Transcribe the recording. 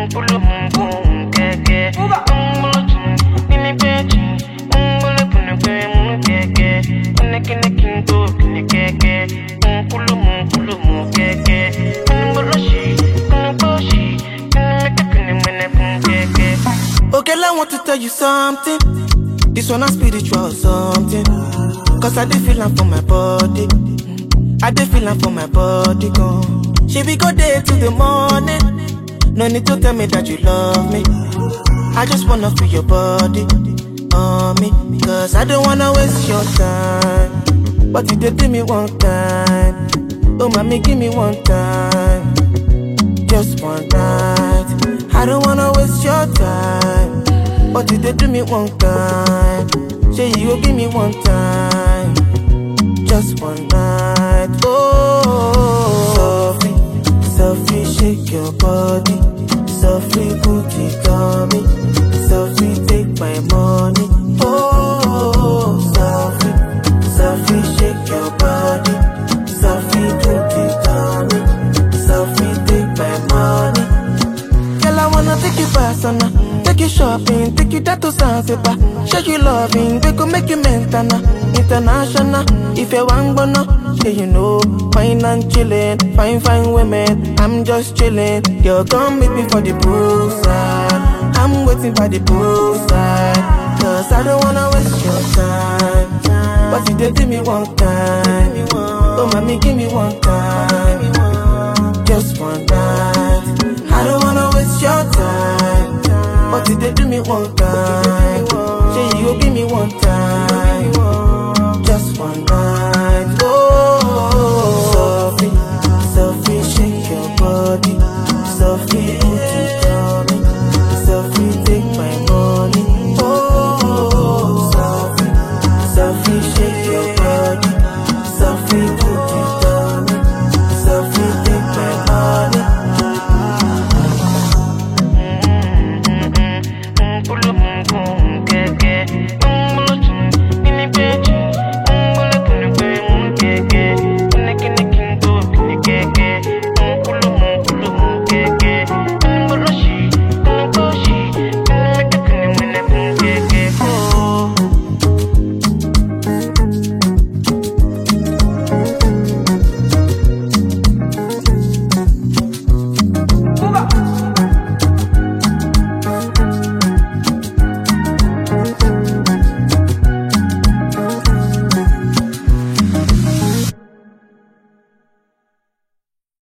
Okay, I want to tell you something. This one a spiritual something. Cause I dey feel am for my body. I dey feel am for my body, gone. She be go day to the morning. No need to tell me that you love me. I just wanna feel your body on me. Cause I don't wanna waste your time. But you did do me one time. Oh mommy, give me one time. Just one night. I don't wanna waste your time. But you did do me one time. Say you go give me one time. Just one night. Oh, Sophie, Sophie, shake your body. Sophie, put it on me. Sophie, take my money. Oh, Sophie, Sophie, shake your body. Sophie, put it on me. Sophie, take my money. Girl, I wanna take you personal. Take you shopping, take you that to Zanzibar. Show you loving, we gon' make you mental, international. If you want bono, say you know, fine and chillin', fine, fine women. I'm just chillin', girl, come meet me for the poolside. I'm waiting by the poolside, cause I don't wanna waste your time. But you did me one time, oh mommy, give me one time.